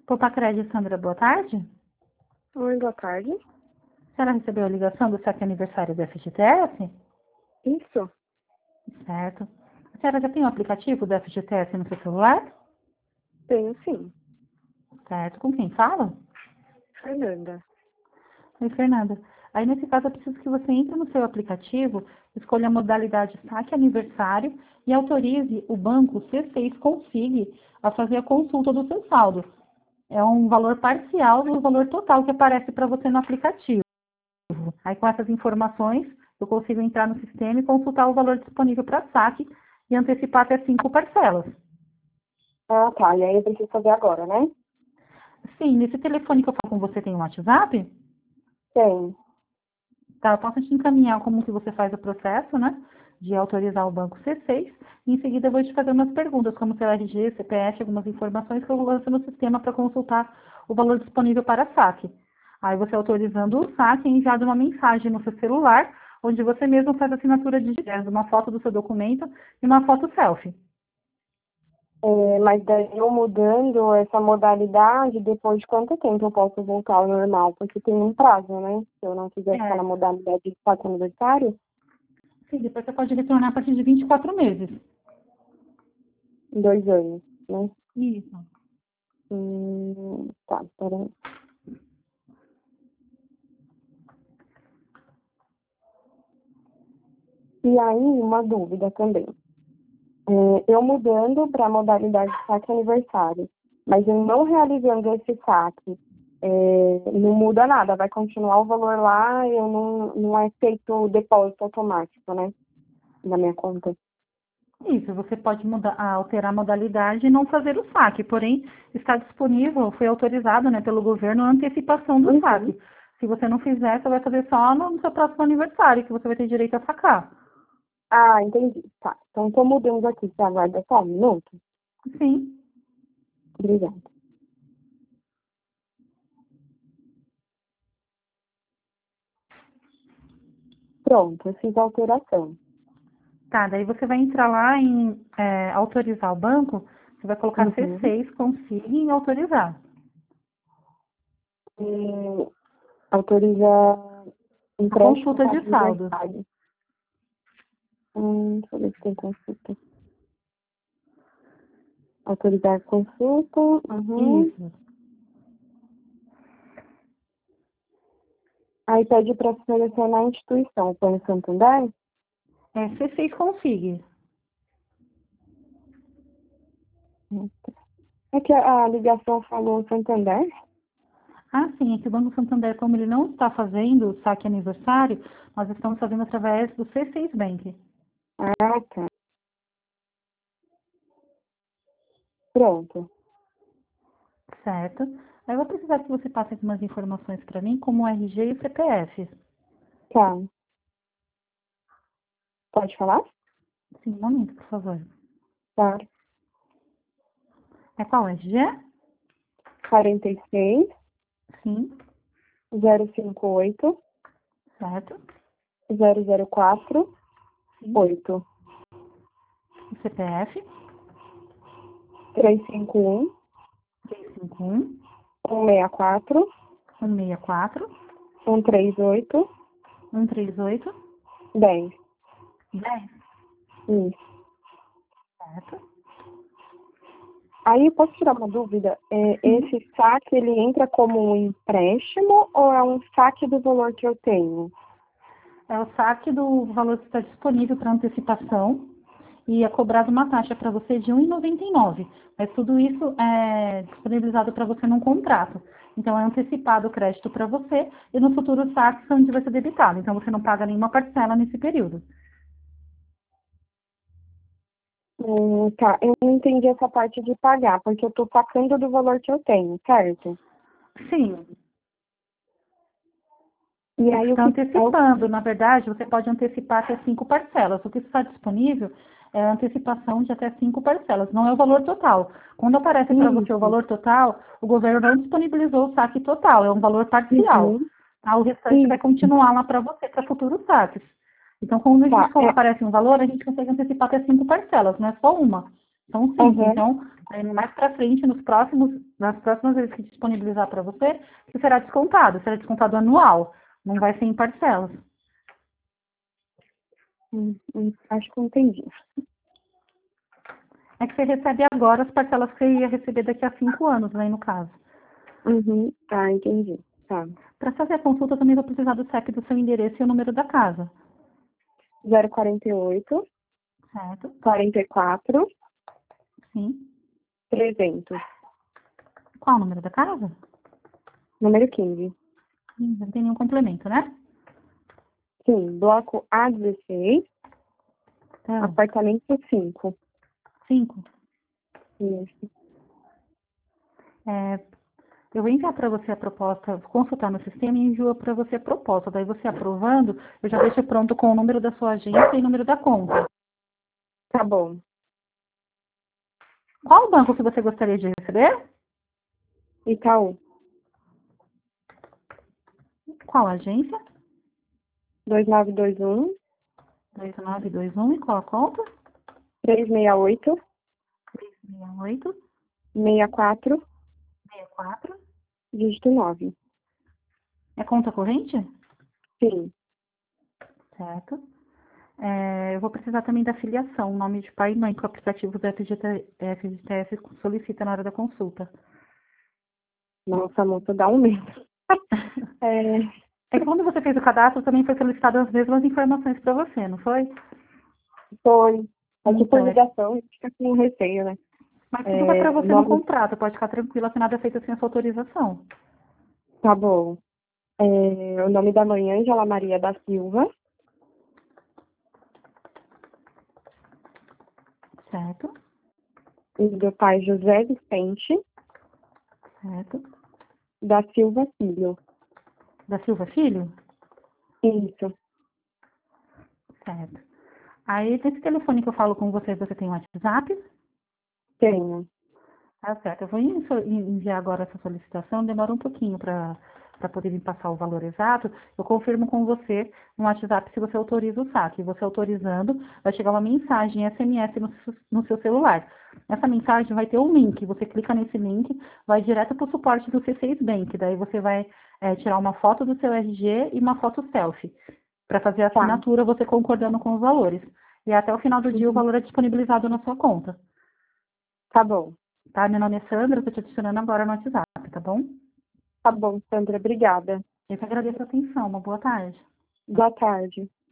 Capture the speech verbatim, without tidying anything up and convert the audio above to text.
Popacred, Sandra, boa tarde. Oi, boa tarde. A senhora recebeu a ligação do saque aniversário do F G T S? Isso? Certo. A senhora já tem o aplicativo do F G T S no seu celular? Tenho sim. Certo. Com quem fala? Fernanda. Oi, Fernanda. Aí, nesse caso, eu preciso que você entre no seu aplicativo, escolha a modalidade saque aniversário e autorize o banco C seis Config a fazer a consulta do seu saldo. É um valor parcial do valor total que aparece para você no aplicativo. Aí, com essas informações, eu consigo entrar no sistema e consultar o valor disponível para saque e antecipar até cinco parcelas. Ah, tá. E aí eu preciso fazer agora, né? Sim, nesse telefone que eu falo com você tem um WhatsApp? Tem. Tá, eu posso te encaminhar como que você faz o processo, né? De autorizar o banco C seis. E em seguida eu vou te fazer umas perguntas, como seu R G, C P F, algumas informações que eu lanço no sistema para consultar o valor disponível para saque. Aí você autorizando o saque, é enviado uma mensagem no seu celular, onde você mesmo faz a assinatura digital, uma foto do seu documento e uma foto selfie. É, mas daí eu mudando essa modalidade, depois de quanto tempo eu posso voltar ao normal? Porque tem um prazo, né? Se eu não quiser ficar É, na modalidade de saque aniversário, sim, depois você pode retornar a partir de vinte e quatro meses. em dois anos, né? Isso. Hum, tá, peraí. E aí, uma dúvida também. É, eu mudando para a modalidade de saque aniversário, mas eu não realizando esse saque, é, não muda nada, vai continuar o valor lá, eu não, não é feito o depósito automático, né, na minha conta. Isso, você pode mudar, alterar a modalidade e não fazer o saque, porém está disponível, foi autorizado, né, pelo governo a antecipação do Uhum. saque. Se você não fizer, você vai fazer só no seu próximo aniversário, que você vai ter direito a sacar. Ah, entendi. Tá. Então, tô mudando aqui. Você aguarda só um minuto? Sim, Obrigada. Pronto, eu fiz a alteração. tá, daí você vai entrar lá em é, autorizar o banco, você vai colocar c Uhum. seis consigne em autorizar. E autoriza A empréstimo consulta para de saldo. aniversário. Hum, deixa eu ver se tem consulta. Autorizar consulta. Uhum. Isso. Aí pede para selecionar a instituição. Põe Santander? É c seis config. É que a, a ligação falou Santander? Ah, sim, é que o Banco Santander, como ele não está fazendo o saque aniversário, nós estamos fazendo através do C seis Bank. Ah, tá. Pronto. Certo? Aí eu vou precisar que você passe algumas informações para mim, como o R G e o C P F. Tá. Pode falar? Sim, um momento, por favor. Tá. É qual o R G? quarenta e seis, Sim, zero cinco oito, certo? zero zero quatro, Sim. oito, O C P F, três cinco um, três cinco um, um seis quatro, um seis quatro, um três oito, um três oito, dez. dez, Isso. certo? Aí, eu posso tirar uma dúvida? É, Sim. esse saque, ele entra como um empréstimo ou é um saque do valor que eu tenho? É o saque do valor que está disponível para antecipação e é cobrado uma taxa para você de um real e noventa e nove centavos. Mas tudo isso é disponibilizado para você num contrato. Então é antecipado o crédito para você e no futuro saque onde vai ser debitado. Então você não paga nenhuma parcela nesse período. Hum, tá, eu não entendi essa parte de pagar, porque eu tô sacando do valor que eu tenho, certo? Sim, E isso aí, o está que é o... antecipando. Na verdade, você pode antecipar até cinco parcelas. O que está disponível é a antecipação de até cinco parcelas, não é o valor total. Quando aparece para você o Isso. valor total, o governo não disponibilizou o saque total, é um valor parcial. Uhum. Tá? O restante vai Isso. continuar lá para você, para futuros saques. Então, quando a gente Tá, colo- é, aparece um valor, a gente consegue antecipar até cinco parcelas, não é só uma. São cinco. Uhum. Então, aí mais para frente, nos próximos, nas próximas vezes que disponibilizar para você, que será descontado. Será descontado anual. Não vai ser em parcelas. Hum, hum, acho que eu entendi. É que você recebe agora as parcelas que você ia receber daqui a cinco anos, né, no caso. Uhum. Tá, entendi. Tá. Para fazer a consulta, eu também vou precisar do C E P do seu endereço e o número da casa. zero quarenta e oito, Certo? quarenta e quatro, Sim. trezentos. Qual o número da casa? Número quinze. Hum, Não tem nenhum complemento, né? Sim, bloco A dezesseis, Então, apartamento cinco. cinco. Isso. É, eu vou enviar para você a proposta, consultar no sistema e envio para você a proposta. Daí você aprovando, eu já deixo pronto com o número da sua agência e o número da conta. Tá bom. Qual o banco que você gostaria de receber? Itaú, Qual a agência? dois nove dois um, dois nove dois um e qual a conta? três seis oito, seis oito seis quatro, seis quatro. dígito nove. É conta corrente? Sim, Certo. É, eu vou precisar também da filiação, nome de pai e mãe que o aplicativo do F G T S solicita na hora da consulta. nossa, moça, dá um medo. É, É que quando você fez o cadastro, também foi solicitado as mesmas informações para você, não foi? foi. Aqui por Então, é- ligação, a gente fica com receio, né? mas tudo vai para É, você no nome, contrato, pode ficar tranquila que nada é feito sem a sua autorização. tá bom. É, o nome da mãe, Ângela Maria da Silva. Certo? E do pai, José Vicente Certo. da Silva Filho. Da Silva Filho? Isso, Certo. Aí, nesse telefone que eu falo com você, você tem um WhatsApp? tenho. Tá certo. Eu vou enso- enviar agora essa solicitação, demora um pouquinho para para poder me passar o valor exato. Eu confirmo com você no WhatsApp se você autoriza o saque. Você autorizando, vai chegar uma mensagem S M S no, seu- no seu celular. Essa mensagem vai ter um link. Você clica nesse link, vai direto para o suporte do C seis Bank. Daí você vai eh, tirar uma foto do seu R G e uma foto selfie. Para fazer a Tá. assinatura, você concordando com os valores. E até o final do dia o Uhum. valor é disponibilizado na sua conta. Tá bom. Tá? Meu nome é Sandra, estou te adicionando agora no WhatsApp, tá bom? Tá bom, Sandra, obrigada. Eu que agradeço a atenção. Uma boa tarde. Boa tarde.